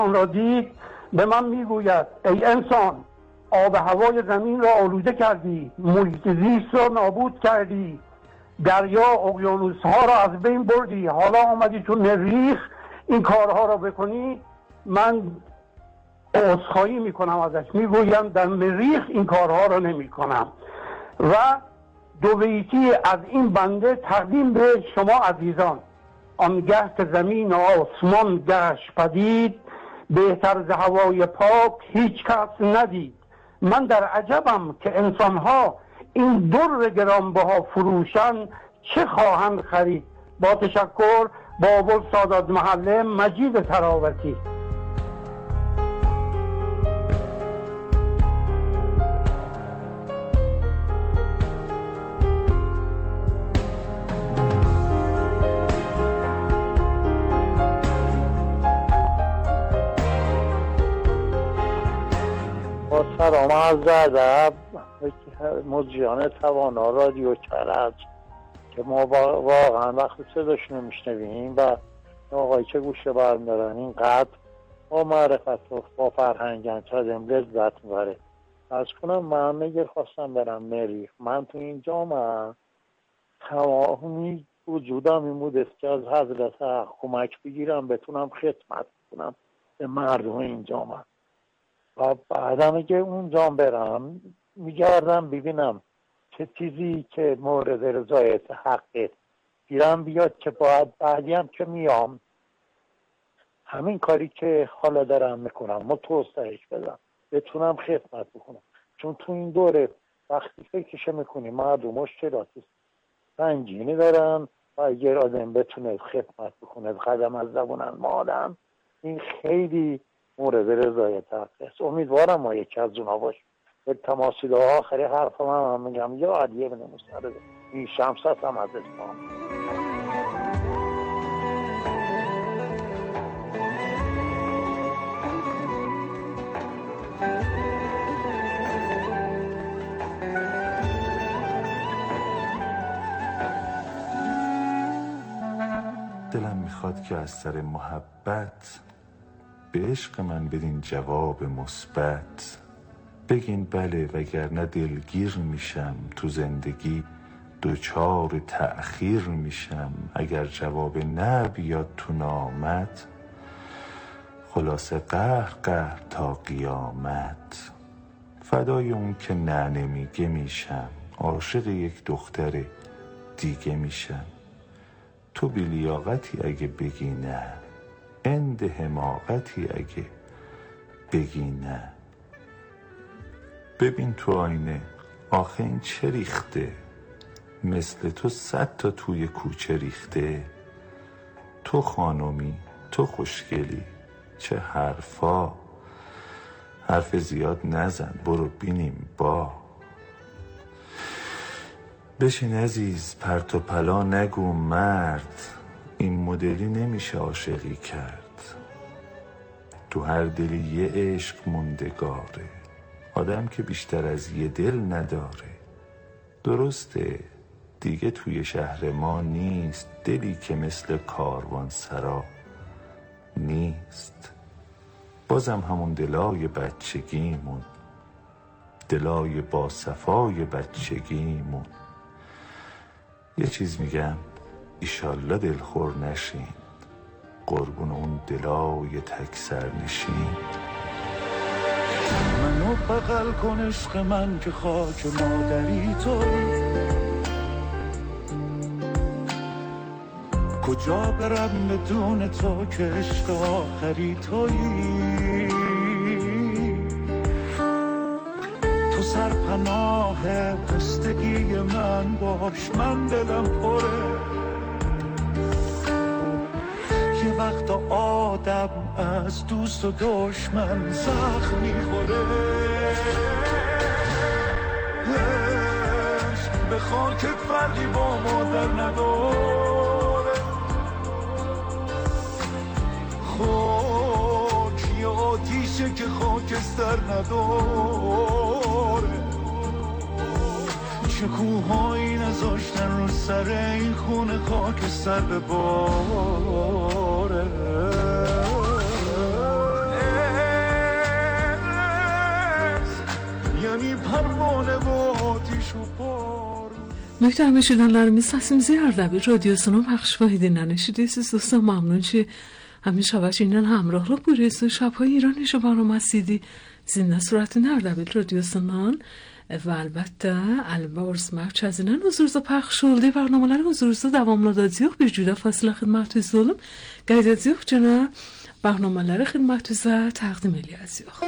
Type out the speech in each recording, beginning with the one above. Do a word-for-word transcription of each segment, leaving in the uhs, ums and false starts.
آن را دید به من میگوید ای انسان، آب هوای زمین را آلوده کردی، محیط زیست را نابود کردی، دریا اقیانوس ها را از بین بردی، حالا آمدی تو مریخ این کارها را بکنی. من عذرخواهی میکنم ازش، میگویم در مریخ این کارها را نمی کنم. و دو بیتی از این بنده تقدیم به شما عزیزان. آنگه که زمین و آسمان گشت پدید، بهتر ز هوای پاک هیچ کس ندید. من در عجبم که انسانها این در گرانبها فروشن چه خواهند خرید. با تشکر، بابل سادات محله، مجید تراوتی. سلام عرض ادب مجریان توانا رادیو کرج که ما واقعا وقتی صداش نمیشنویم و آقایی که گوشه برم دارن اینقدر با معرفت و با فرهنگن چادم لذت میبره. از کنم من میگر خواستم برم مریخ. من تو این جامعه تمامی وجودم این بودست که از حضرت حق کمک بگیرم بتونم خدمت کنم به مردم این جامعه. و بعدم اگه اونجا برم میگردم ببینم چه چیزی که مورد رضایت حقه گیرم بیاد که باید بعدی هم که میام همین کاری که حالا دارم میکنم ما توسعهش بدم بتونم خدمت بکنم. چون تو این دوره وقتی فکرش میکنیم مردم مشکلات سنگینی دارن و اگر آدم بتونه خدمت بکنه قدم از زبونن مادم این خیلی مورد رضایت حق است. امیدوارم ما یکی از اونا باش. به تماثیل آخری حرف هم, هم میگم یا علیه بن مسترد این شمس هم از اسلام. دلم میخواد که از سر محبت به عشق من بدین جواب مثبت. بگین بله وگرنه دلگیر میشم، تو زندگی دوچار تأخیر میشم. اگر جواب نه بیاد تو نامت، خلاصه قهر قهر تا قیامت. فدای اون که نه نمیگه میشم، عاشق یک دختر دیگه میشم. تو بیلیاقتی اگه بگی نه، اند حماقتی اگه بگی نه. ببین تو آینه آخه این چه ریخته، مثل تو صد تا توی کوچه ریخته. تو خانومی تو خوشگلی چه حرفا، حرف زیاد نزن برو بینیم با. بشین عزیز پرت و پلا نگو مرد، این مدلی نمیشه عاشقی کرد. تو هر دلی یه عشق موندگاره، آدم که بیشتر از یه دل نداره. درسته دیگه توی شهر ما نیست دلی که مثل کاروان سرا نیست. بازم همون دلای بچگیمون، دلای با صفای بچگیمون. یه چیز میگم ایشالله دلخور نشین، قربون اون دلای تک سر نشین. منو بغل کن عشق من که خاک مادری توی، کجا برم بدون تو که عشق آخری تویی. تو سرپناه خستگی من باش، من دلم پره. یه وقت آدم از دوست و دشمن زخم میخوره. به خاکت فرقی با مادر نداره. خاک یه آتیشه که خاکستر نداره. چه کوهایی نذاشتن رو سر این خونه خاکستر بباره. alemi parvone و آتیش و بارون. محترم شنوندگان ساسیمزی اردبیل رادیو سنم پخش واحد ننشیده سیز دوستان ممنون چه همین شبش اینن همراه رو بوریست و شبهای ایرانیشو برام هستیدی زنده صورت اردبیل رادیو سنان و البته البارز مرچزینن حضورزا پخش شلده برنامه لر حضورزا دوام دادیوخ bir juda فاصله خدمت زولم قیدتیوخ جنا برنامه لر خدمت زا تقدیم الیازیوخ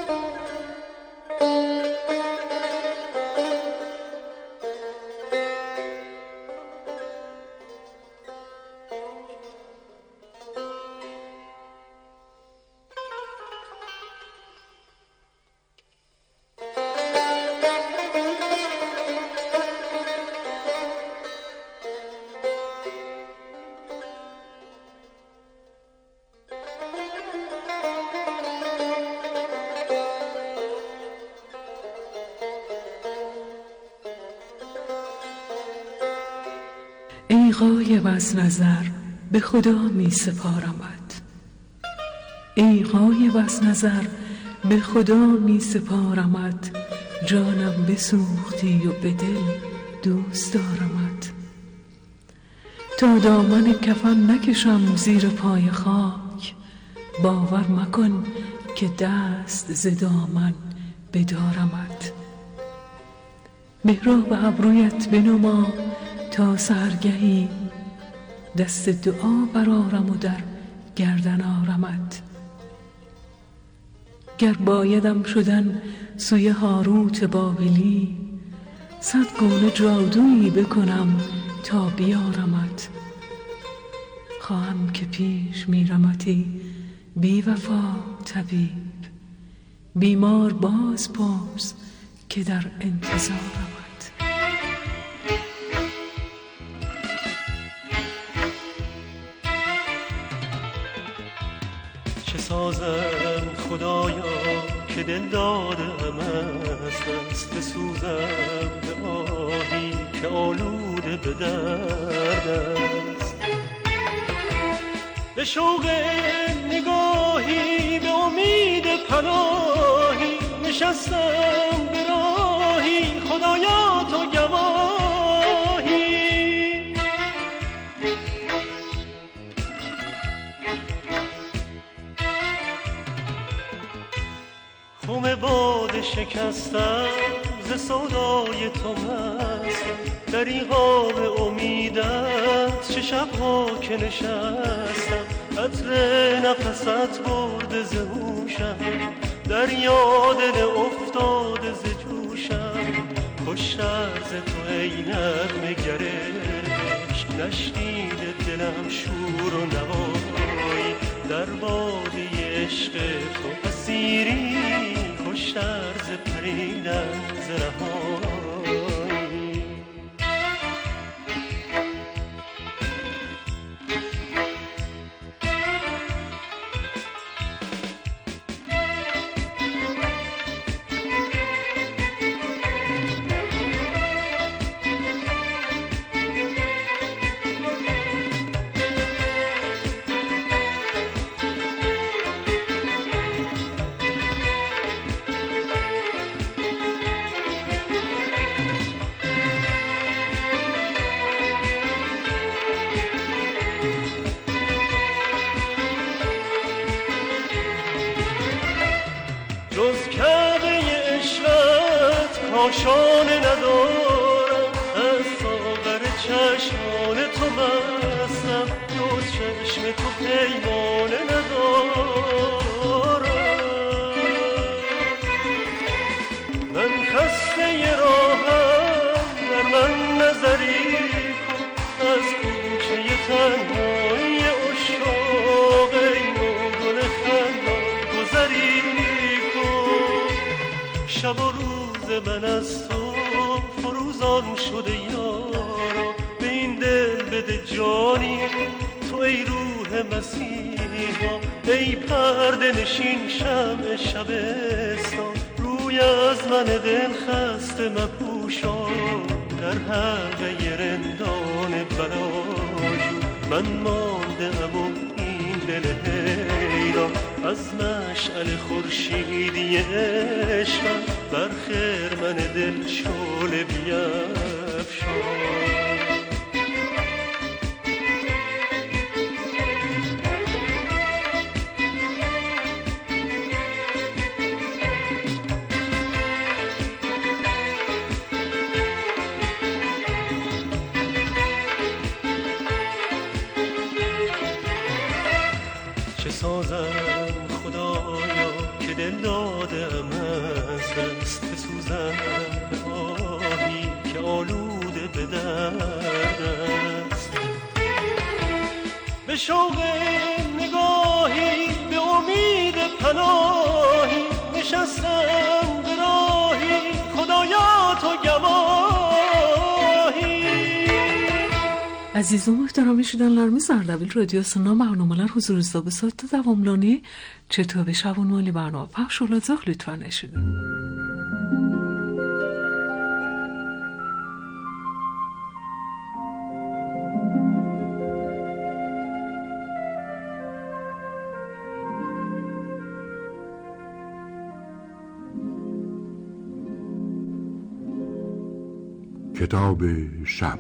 ای غایب از نظر به خدا می سپارمت ای غایب از نظر به خدا می سپارمت جانم بسوختی و به دل دوست دارمت تا دامن کفن نکشم زیر پای خاک باور مکن که دست ز دامن بدارمت محراب ابرویت بنما تا سحرگهی دست دعا برارم و در گردن آرمت گر بایدم شدن سوی هاروت بابلی صد گونه جادویی بکنم تا بیارمت خواهم که پیش میرمتی بی وفا طبیب بیمار باز پرس که در انتظارمت سازم خدایا که دل دادم از دست بسوزم به آهی که آلوده به درد است به شوق نگاهی به امید پناهی نشستم به راهی خدایا تو گواهی خم باد شکستم ز سودای تو مستم دریغا به امیدت چه شبها که نشستم عطر نفست برده ز هوشم دریا دل افتاده ز جوشم خوشتر ز تو ای نغمه گرش نشنیده دلم شور و نوایی در وادی عشق تو اسیری خوشتر ز پریدن ز رهایی کاشانه ندارم از ساغر چشمان تو مستم جز چشم تو پیمانه ندارم من خسته راهم در من نظری کن از کوچه تنهایی عشاق ای گل خندان گذری کن شب و روز من از تو فروزان شده یارا به این دل بده جانی تو ای روح مسیحا ای پرده نشین شمع شبستان روی از من دل خسته مپوشا در حلقه رندان بلاجو من ماندم و این دل حیران از مشعل خورشیدی عشقم بر خرمن دل شعله بیفشان. سازم خدایا که دل دادم از دست بسوزم به آهی که آلوده به درد است، به شوق نگاهی به امید پناهی نشستم به راهی خدایا تو گواهی. عزیز و محترم شنوندگان اردبیل رادیو سنا برنامه‌لر حضور است به صورت دوامداری چطور به شبون مالی برنامه پخش شد لطفا نشید. کتاب شب.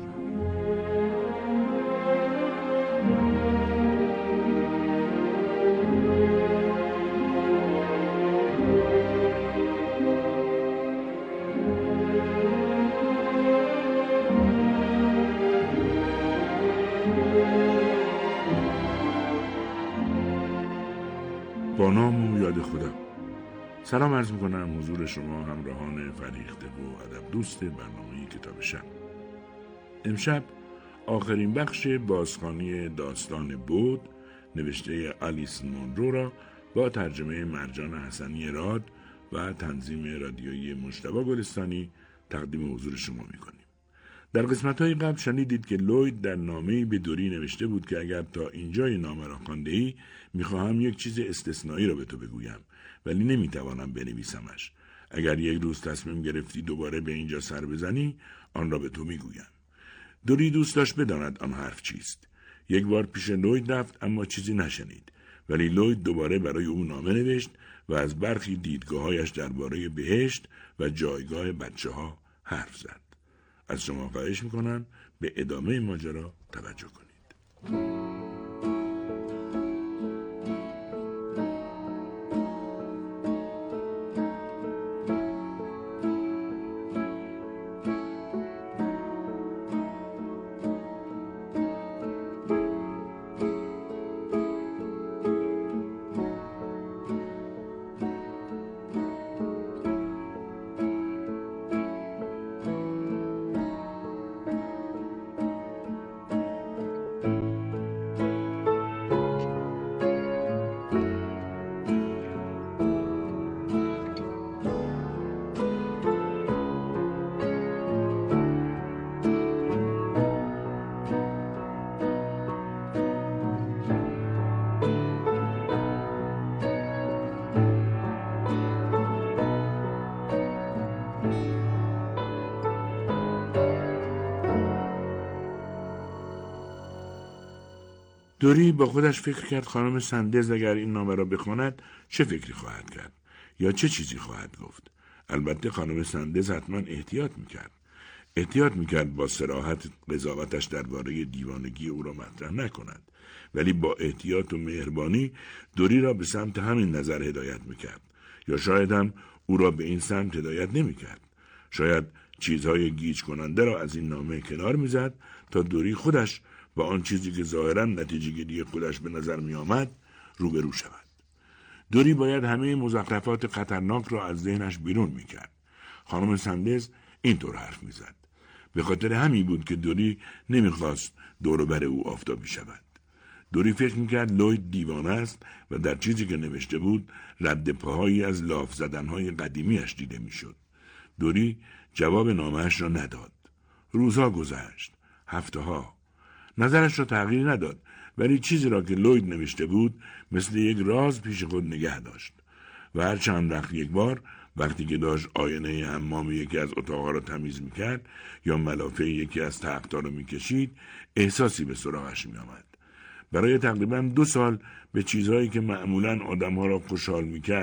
با نام و یاد خدا. سلام عرض میکنم حضور شما همراهان فریخته و ادب دوست برنامه کتاب شب. امشب آخرین بخش بازخوانی داستان بود نوشته آلیس مونرو را با ترجمه مرجان حسنی راد و تنظیم رادیویی مجتبی گلستانی تقدیم حضور شما میکنیم. در قسمت‌های قبل شنیدید که لوید در نامه‌ای به دوری نوشته بود که اگر تا اینجای نامه را خوانده‌ای می‌خواهم یک چیز استثنایی را به تو بگویم ولی نمی‌توانم بنویسمش. اگر یک روز تصمیم گرفتی دوباره به اینجا سر بزنی آن را به تو می‌گویم. دوری دوست داشت بداند آن حرف چیست. یک بار پیش لوید رفت اما چیزی نشنید، ولی لوید دوباره برای او نامه نوشت و از برخی دیدگاه‌هایش درباره بهشت و جایگاه بچه‌ها حرف زد. از شما خواهش میکنم به ادامه ماجرا توجه کنید. دوری با خودش فکر کرد خانم سندز اگر این نامه را بخواند چه فکری خواهد کرد یا چه چیزی خواهد گفت. البته خانم سندز حتما احتیاط میکرد. احتیاط میکرد با صراحت قضاوتش درباره دیوانگی او را مطرح نکند، ولی با احتیاط و مهربانی دوری را به سمت همین نظر هدایت میکرد، یا شاید هم او را به این سمت هدایت نمیکرد. شاید چیزهای گیج کننده را از این نامه کنار میزد تا دوری خودش با آن چیزی که ظاهراً نتیجه گیری خودش به نظر می آمد روبرو شود. دوری باید همه مزخرفات خطرناک را از ذهنش بیرون می کرد. خانم سندز اینطور حرف می زد. به خاطر همین بود که دوری نمی خواست دور بر او آفتابی شود. دوری فکر می کرد لوید دیوانه است و در چیزی که نوشته بود رد پاهایی از لاف زدنهای قدیمیش دیده می شد. دوری جواب نامه‌اش را نداد. روزها گذشت. هفته ها. نظرش را تغییر نداد، ولی چیزی را که لوید نوشته بود مثل یک راز پیش خود نگه داشت و هر چند وقت یک بار وقتی که داشت آینه حمام یکی از اتاقها را تمیز میکرد یا ملافه یکی از تخت‌ها را میکشید احساسی به سراغش میآمد. برای تقریباً دو سال به چیزهایی که معمولاً آدمها را خوشحال میکرد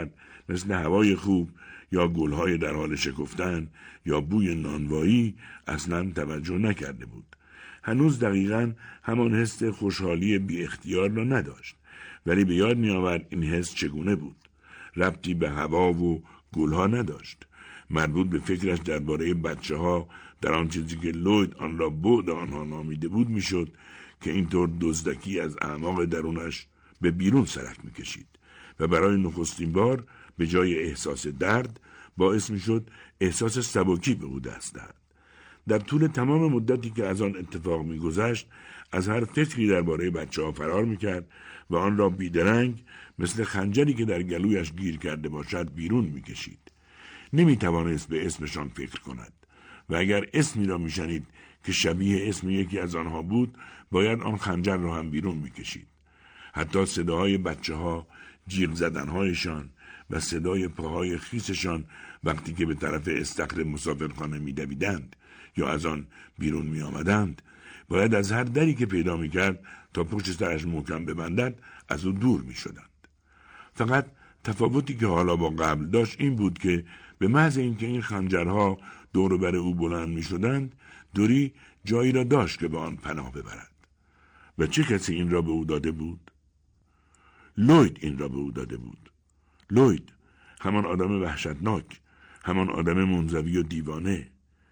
مثل هوای خوب یا گلهای در حال شکفتن یا بوی نانوایی اصلا توجه نکرده بود. هنوز دقیقاً همان حس خوشحالی بی اختیار را نداشت، ولی به یاد می آورد این حس چگونه بود. ربطی به هوا و گلها نداشت. مربوط به فکرش درباره بچه ها در آن چیزی که لوید آن را بعد آنها نامیده بود می شد که اینطور دزدکی از اعماق درونش به بیرون سرک می کشید و برای نخستین بار به جای احساس درد باعث می شد احساس سبکی به او دست دهد. در طول تمام مدتی که از آن اتفاق می گذشت از هر فکری درباره بچه ها فرار می کرد و آن را بیدرنگ مثل خنجری که در گلویش گیر کرده باشد بیرون می کشید. نمی توانست به اسمشان فکر کند و اگر اسمی را می شنید که شبیه اسم یکی از آنها بود باید آن خنجر را هم بیرون می کشید. حتی صداهای بچه ها، جیغ زدنهایشان و صدای پاهای خیسشان وقتی که به طرف استخر مسافرخانه می دویدند یا از آن بیرون می آمدند باید از هر دری که پیدا می کرد تا پشت سرش محکم ببندد از او دور می شدند. فقط تفاوتی که حالا با قبل داشت این بود که به محض اینکه این خنجرها دور و بر او بلند می شدند دوری جایی را داشت که به آن پناه ببرد. و چه کسی این را به او داده بود؟ لوید این را به او داده بود. لوید، همان آدم وحشتناک، همان آدم منزوی و دیوانه.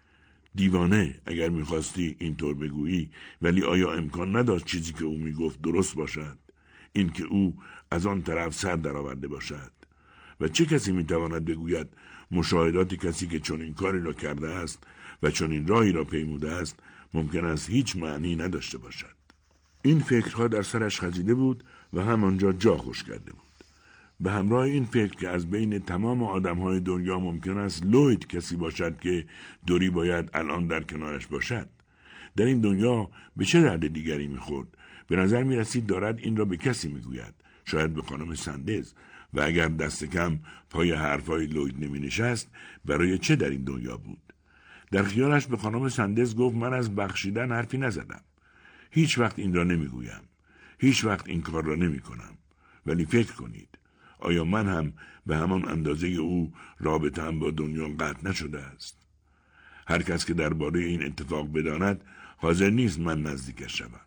دیوانه اگر می‌خواستی اینطور بگویی، ولی آیا امکان نداشت چیزی که او میگفت درست باشد؟ این که او از آن طرف سر درآورده باشد؟ و چه کسی میتواند بگوید مشاهدات کسی که چون این کاری را کرده است و چون این راهی را پیموده است ممکن است هیچ معنی نداشته باشد؟ این فکرها در سرش خزیده بود و همانجا جا خوش کرده بود. به همراه این فکر که از بین تمام آدم‌های دنیا ممکن است لوید کسی باشد که دوری باید الان در کنارش باشد. در این دنیا به چه درد دیگری می‌خورد؟ به نظر می‌رسید دارد این را به کسی می‌گوید، شاید به خانم سندز، و اگر دست کم پای حرفای لوید نمی‌نشست برای چه در این دنیا بود؟ در خیالش به خانم سندز گفت من از بخشیدن حرفی نزدم. هیچ وقت این را نمی‌گویم. هیچ وقت این کار را نمی‌کنم. ولی فکر کنید، آیا من هم به همان اندازه او رابطه‌ام با دنیا قطع نشده است؟ هر کس که درباره این اتفاق بداند حاضر نیست من نزدیکش شوم.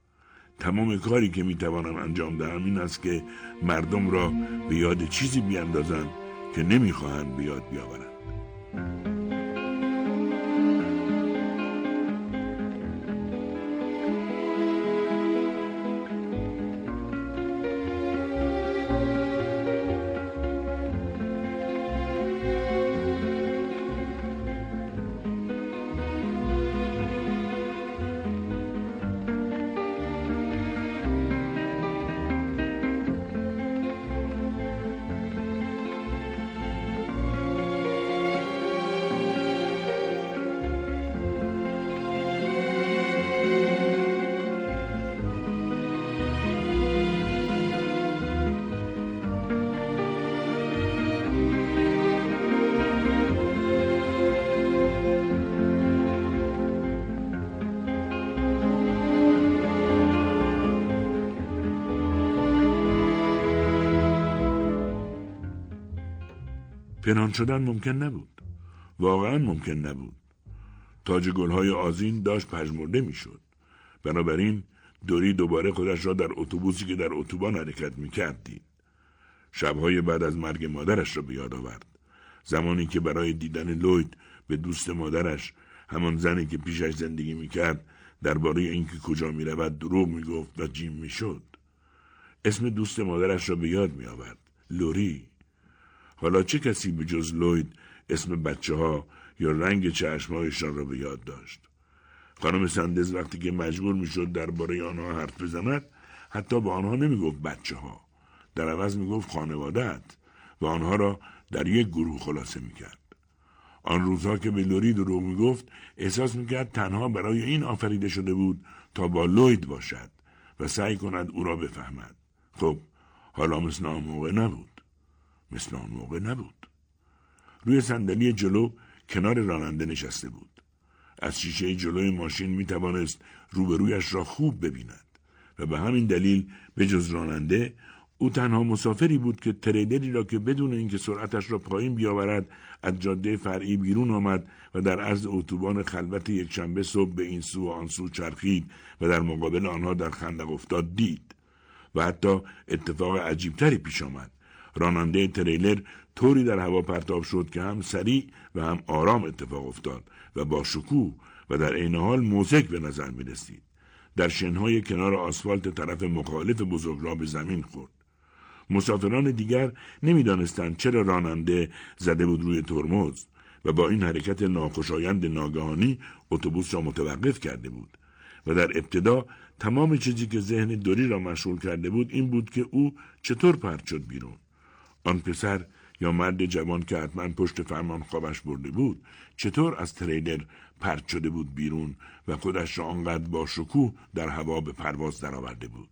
تمام کاری که میتوانم انجام دهم این است که مردم را به یاد چیزی بیاندازم که نمیخواهند به یاد بیاورند. پنهان شدن ممکن نبود. واقعا ممکن نبود. تاج گلهای آذین داشت پژمرده میشد. بنابراین دوری دوباره خودش را در اتوبوسی که در اتوبان حرکت میکرد دید. شبهای بعد از مرگ مادرش را به یاد آورد. زمانی که برای دیدن لوید به دوست مادرش، همان زنی که پیشش زندگی میکرد، درباره اینکه کجا میرود دروغ میگفت و جیم میشد. اسم دوست مادرش را به یاد میآورد. لوری. حالا چه کسی به جز لوید اسم بچه ها یا رنگ چشمهایشان را به یاد داشت؟ خانم سندز وقتی که مجبور میشد درباره آنها حرف بزند حتی به آنها نمیگفت بچه ها، در عوض میگفت خانواده‌ات و آنها را در یک گروه خلاصه میکرد. آن روزها که به لوری دروغ میگفت احساس میکرد تنها برای این آفریده شده بود تا با لوید باشد و سعی کند او را بفهمد. خب حالا مثل آن موقع نبود. مثل آن موقع نبود. روی صندلی جلو کنار راننده نشسته بود. از شیشه جلوی ماشین می توانست روبرویش را خوب ببیند و به همین دلیل به جز راننده او تنها مسافری بود که تریلری را که بدون اینکه سرعتش را پایین بیاورد از جاده فرعی بیرون آمد و در عرض اتوبان خلوت یکشنبه صبح به این سو و آن سو چرخید و در مقابل آنها در خندق افتاد دید. و حتی اتفاق عجیبتری پیش آمد. راننده تریلر طوری در هوا پرتاب شد که هم سریع و هم آرام اتفاق افتاد و با شکوه و در عین حال موزیک به نظر می رسید. در شنهای کنار آسفالت طرف مخالف بزرگراه به زمین خورد. مسافران دیگر نمی دانستند چرا راننده زده بود روی ترمز و با این حرکت ناخوشایند ناگهانی اتوبوس را متوقف کرده بود. و در ابتدا تمام چیزی که ذهن دوری را مشغول کرده بود این بود که او چطور پرت شد بیرون. آن پسر یا مرد جوان که حتما پشت فرمان خوابش برده بود چطور از تریلر پرت شده بود بیرون و خودش را آنقدر با شکوه در هوا به پرواز درآورده بود.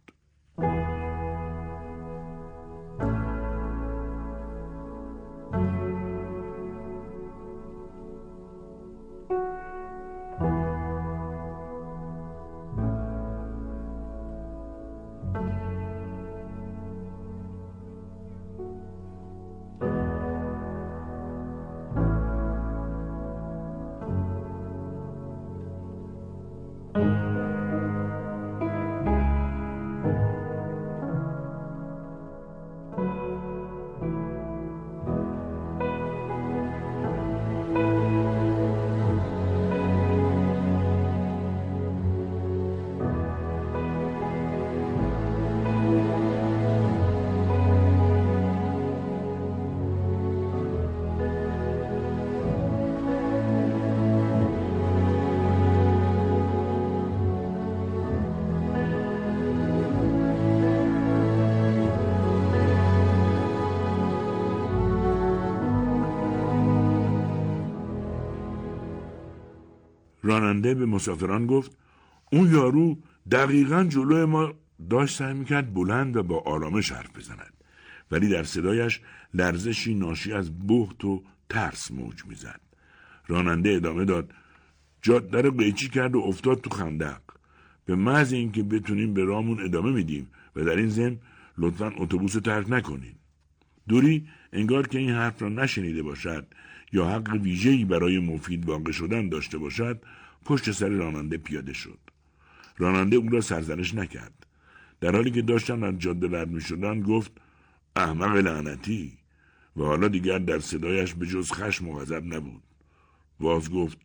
راننده به مسافران گفت اون یارو دقیقاً جلوی ما داشت سعی میکرد بلند و با آرامش حرف بزند، ولی در صدایش لرزشی ناشی از بهت و ترس موج میزد. راننده ادامه داد جاده رو قیچی کرد و افتاد تو خندق. به محض اینکه بتونیم به راهمون ادامه میدیم و در این ضمن لطفاً اتوبوس رو ترک نکنین. دوری انگار که این حرف را نشنیده باشد یا حق ویژه‌ای برای مفید واقع شدن داشته باشد پشت سر راننده پیاده شد. راننده او را سرزنش نکرد. در حالی که داشتن از جاده رد می شدن گفت احمق لعنتی و حالا دیگر در صدایش به جز خشم و غضب نبود. باز گفت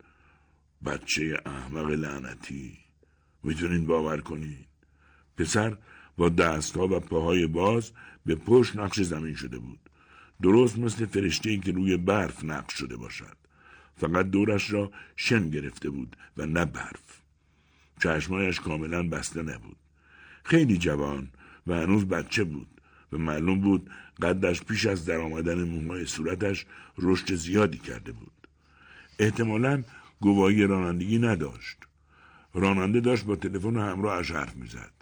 بچه احمق لعنتی. میتونین باور کنین؟ پسر با دستها و پاهای باز به پشت نقش زمین شده بود. درست مثل فرشته‌ای که روی برف نقش شده باشد. فقط دورش را شن گرفته بود و نه برف. چشمایش کاملا بسته نبود. خیلی جوان و هنوز بچه بود و معلوم بود قدش پیش از در آمدن موهای صورتش رشد زیادی کرده بود. احتمالاً گواهی رانندگی نداشت. راننده داشت با تلفن همراهش حرف میزد.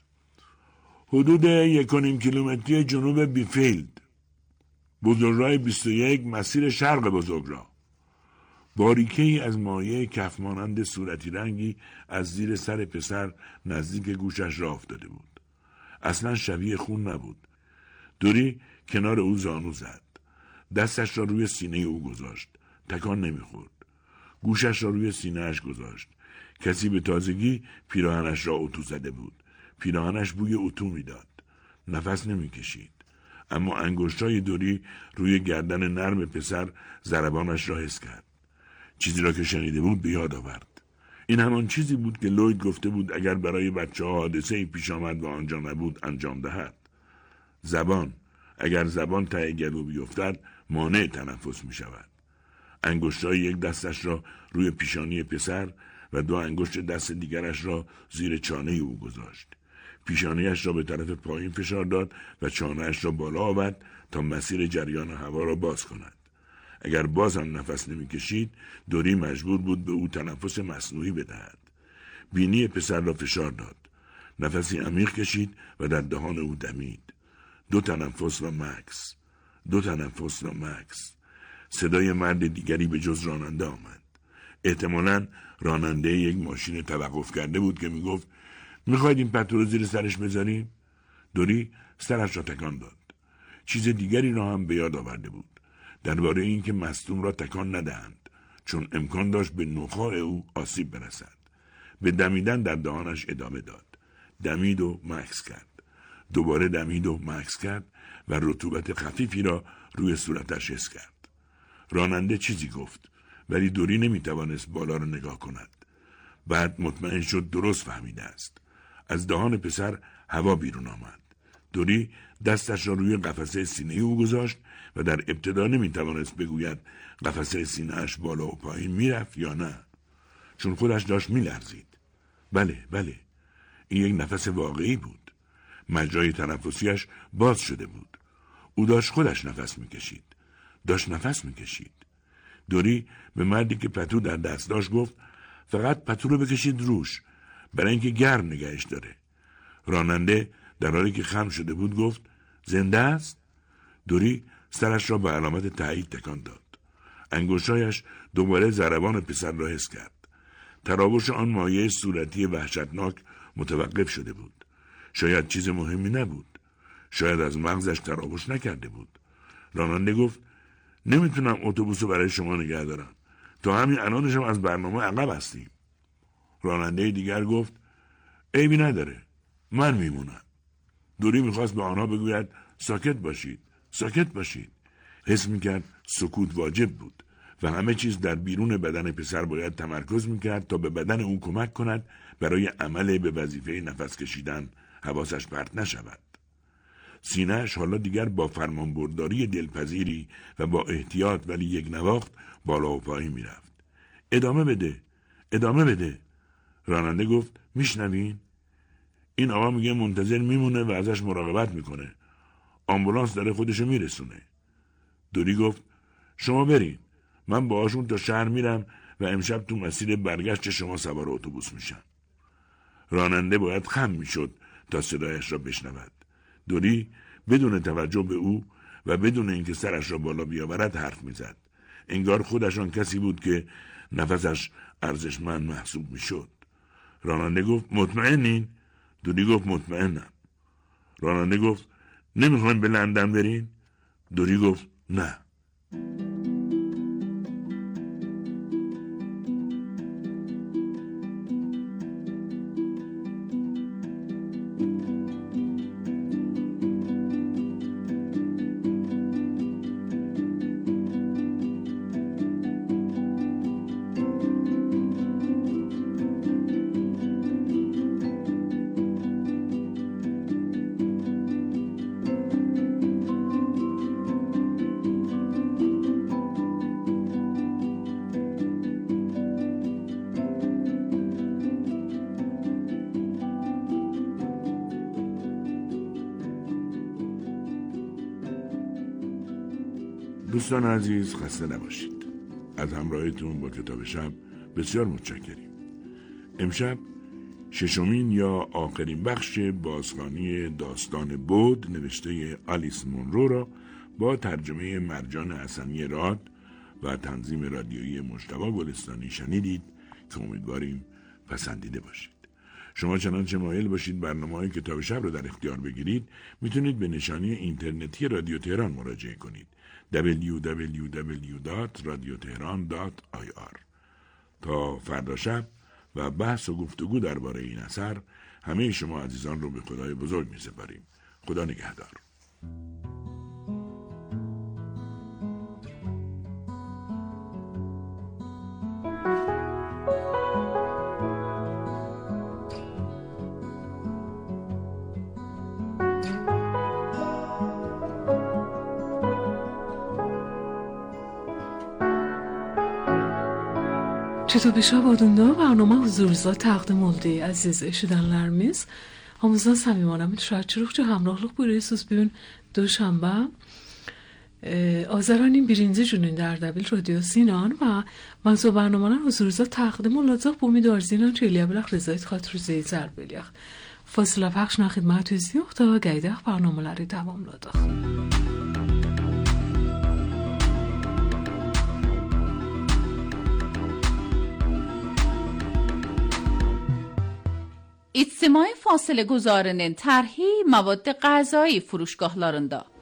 حدود یک و نیم کیلومتری جنوب بیفیلد، بزرگراه بیست و یک، مسیر شرق بزرگراه. باریکه‌ای از مایع کف مانند صورتی رنگی از زیر سر پسر نزدیک گوشش راه افتاده بود. اصلا شبیه خون نبود. دوری کنار او زانو زد. دستش را روی سینه او گذاشت. تکان نمیخورد. گوشش را روی سینه‌اش گذاشت. کسی به تازگی پیراهنش را اتو زده بود. پیراهنش بوی اتو میداد. نفس نمیکشید. اما انگشتای دوری روی گردن نرم پسر ضربانش را حس کرد. چیزی را که شنیده بود به یاد آورد. این همان چیزی بود که لوید گفته بود اگر برای بچه ها حادثه‌ای پیش آمد و آنجا نبود انجام دهد. زبان، اگر زبان ته گلو بیفتد مانع تنفس می شود. انگشتای یک دستش را روی پیشانی پسر و دو انگشت دست دیگرش را زیر چانه او گذاشت. پیشانیش را به طرف پایین فشار داد و چانه‌اش را بالا آورد تا مسیر جریان هوا را باز کند. اگر باز هم نفس نمی کشید، دوری مجبور بود به او تنفس مصنوعی بدهد. بینی پسر را فشار داد. نفسی عمیق کشید و در دهان او دمید. دو تنفس و مکس. دو تنفس و مکس. صدای مرد دیگری به جز راننده آمد. احتمالاً راننده یک ماشین توقف کرده بود که می گفت میخواید این پتو رو زیر سرش بذاریم؟ دوری سرش را تکان داد. چیز دیگری را هم به یاد آورده بود، درباره اینکه مصدوم را تکان ندهند، چون امکان داشت به نخاع او آسیب برسد. به دمیدن در دهانش ادامه داد. دمید و مکث کرد. دوباره دمید و مکث کرد و رطوبت خفیفی را روی صورتش حس کرد. راننده چیزی گفت، ولی دوری نمیتوانست بالا را نگاه کند. بعد مطمئن شد درست فهمیده است. از دهان پسر هوا بیرون آمد. دوری دستش را روی قفسه سینه او گذاشت و در ابتدا نمیتوانست بگوید قفسه سینه‌اش بالا و پایین میرفت یا نه، چون خودش داشت میلرزید. بله بله، این یک نفس واقعی بود. مجرای تنفسیش باز شده بود. او داشت خودش نفس میکشید. داشت نفس میکشید. دوری به مردی که پتو در دست داشت گفت فقط پتو رو بکشید روش، برای اینکه گرم نگهش داره. راننده در حالی که خم شده بود گفت زنده است؟ دوری سرش را به علامت تایید تکان داد. انگشتایش دوباره ضربان پسر را حس کرد. تراوش آن مایع صورتی وحشتناک متوقف شده بود. شاید چیز مهمی نبود. شاید از مغزش تراوش نکرده بود. راننده گفت نمیتونم اتوبوس رو برای شما نگه دارم. تا همین الانشم از برنامه عقب هستیم. راننده دیگر گفت عیبی نداره، من میمونم. دوری میخواست به آنها بگوید ساکت باشید، ساکت باشید. حس میکرد سکوت واجب بود و همه چیز در بیرون بدن پسر باید تمرکز میکرد تا به بدن او کمک کند برای عمل به وظیفه نفس کشیدن حواسش پرت نشود. سینه‌اش حالا دیگر با فرمانبرداری دلپذیری و با احتیاط ولی یک نواخت بالا و پایین میرفت. ادامه بده، ادامه بده. راننده گفت میشنوین؟ این آقا میگه منتظر میمونه و ازش مراقبت میکنه. آمبولانس داره خودشو میرسونه. دوری گفت شما برین، من باهاشون تا شهر میرم و امشب تو مسیر برگشت شما سوار اتوبوس میشم. راننده باید خم میشد تا صدایش را بشنود. دوری بدون توجه به او و بدون اینکه سرش را بالا بیاورد حرف میزد. انگار خودشان کسی بود که نفسش ارزشمند محسوب میشد. راننده گفت مطمئنین؟ دوری گفت مطمئنم. راننده گفت نمیخواین به لندن برین؟ دوری گفت نه. دوستان عزیز خسته نباشید. از همراهیتون با کتاب شب بسیار متشکریم. امشب ششمین یا آخرین بخش بازخوانی داستان بود نوشته آلیس مونرو را با ترجمه مرجان حسنی راد و تنظیم رادیویی مجتبی گلستانی شنیدید که امیدواریم پسندیده باشید. شما چنانچه مایل باشید برنامه‌های کتاب شب رو در اختیار بگیرید، میتونید به نشانی اینترنتی رادیو تهران مراجعه کنید دبلیو دبلیو دبلیو دات رادیو تهران دات آی آر. تا فردا شب و بحث و گفتگو درباره این اثر همه شما عزیزان رو به خدای بزرگ می‌سپاریم. خدا نگهدار. Kitabi Şabadında برنامه huzurunuzda təqdim oldu əziz eşidənlərimiz. Hamınızdan səmimانه mütəşəkkiriq ki, həmrəhlıq buyurursunuz bu gün Duşanbə Azəranın birinci günündə Ərdəbil Radiosu ilə və məzun برنامه‌lar huzurunuzda təqdim olacaq. Bu ümid arzu ilə ki, eləyə bilək rızayət xatirinizi cəlb eləyək. Fasilə pəxşinə xidmətinizdəyik ta qeydək برنامه‌ları davamladıq. İctimai fasilə guzarının tərhi mavad-ı qəzai furuşgahlarında